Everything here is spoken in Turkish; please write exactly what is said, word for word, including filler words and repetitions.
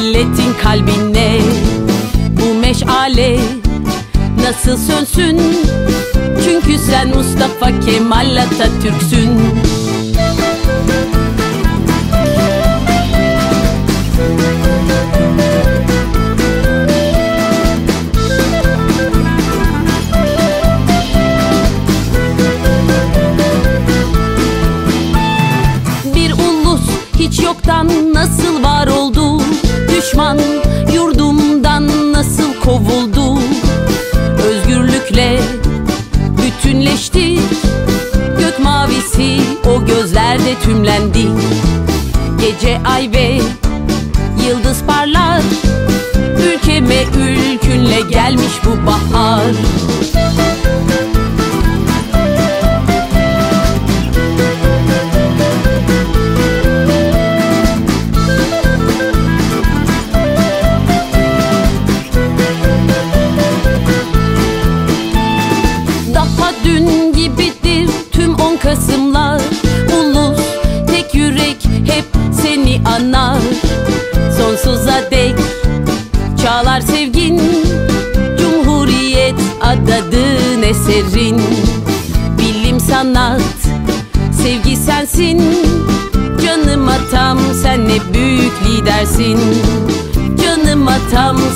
milletin kalbine. Bu meşale nasıl sönsün? Çünkü sen Mustafa Kemal Atatürk'sün. Bir ulus hiç yoktan nasıl var oldu? Düşman yurdumdan nasıl kovuldu? Özgürlükle bütünleştik, gök mavisi o gözlerde tümlendi. Gece ay ve yıldız parlar, ülkeme ülkünle gelmiş bu bahar. Dün gibidir tüm on Kasımlar, ulus tek yürek hep seni anar. Sonsuza dek çağlar sevgin, Cumhuriyet adadın eserin. Bilim sanat sevgi sensin, canım atam sen ne büyük lidersin. Canım atam